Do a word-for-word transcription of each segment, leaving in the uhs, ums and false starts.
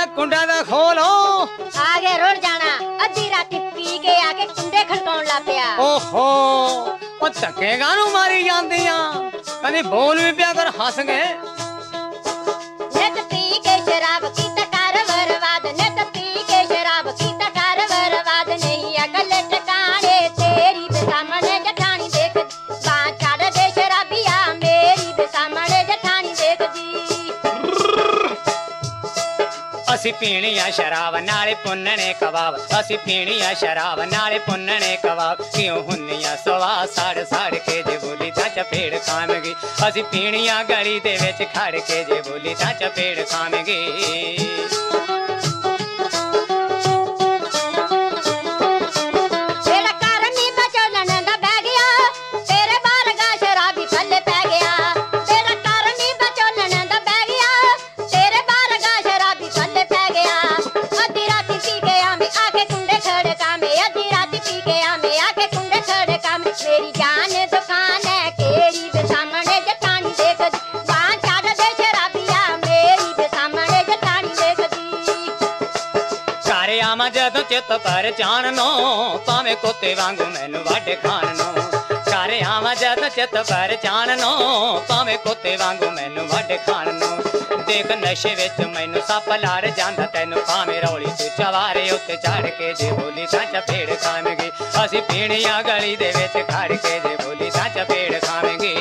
कुंडा दा खोलो आगे रुड़ जाना अद्धी राती पी के आके कुंडे खड़काउण लग पिया। ओहो ओ धक्के गानू मारी जांदियां कदी बोल भी पिया कर हंस गए। नित पी के शराब कीता कर बर्बाद नित पी के शराब कीता कर बर्बाद नहीं अकल ठिकाने तेरी बेसामने जठानी देख बां छड़ दे शराबिया मेरी बेसामने जठानी देख दी। असी पीनी आ शराब नाले पुन्नने कबाब असी पीनी आ शराब नाले पुन्नने कबाब क्यों हुन्निया सवा साड़ साड़ के जे बोली ता चपेड़ खावेगी असी पीनी आ गली दे विच खड़ के जे बोली ता चपेड़ खावेगी। मेरी जान दुकान है केड़ी बेसामने जठानी देख दी बां छड़ दे शराबिया मेरी बेसामने जठानी देख दी। घरे आवां जदों चित पर चाननो भावें कुत्ते वांगू मैनू वाढे खाणनो घरे आवां जदों चित पर चाननो भावें कुत्ते वांगू मैनू वाढे खाणनो देख नशे विच मैनू सप लड़ जांदा तैनू भावें रौली तू चवारे उत्ते चढ़ के जे बोली तां चपेड़ खावेंगी असी पीणिया गली दे विच खड़ के जे बोली तां चपेड़ खावेंगी।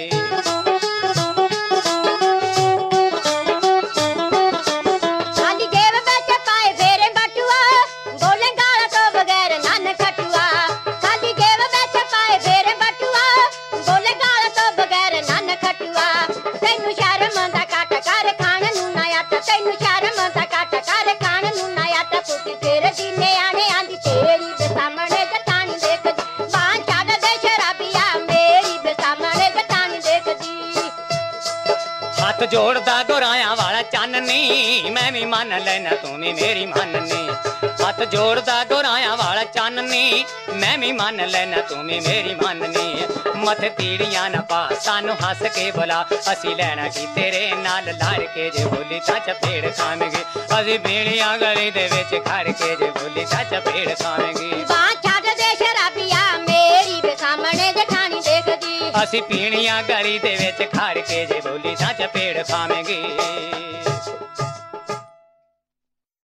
हथ जोड़दा गोराया वाला चाननी मैं भी मान लेना तू भी मेरी माननी हथ जोड़दा गोराया वाला चाननी मैं भी मान लेना तू भी मेरी माननी मत तीड़ियां न पा सानू हस के बुला असी लेना की तेरे नाल लड़ के जे बोली ता चपेड़ खावेंगे असी पीड़ियां गली दे विच खड़ के जे बोली ता चपेड़ खावेंगे बां छड़ दे शराबिया मेरी बेसामने जठानी देख दी असी पीणिया गली दे विच खड़ के जे बोली तां चपेड़ खावेंगे।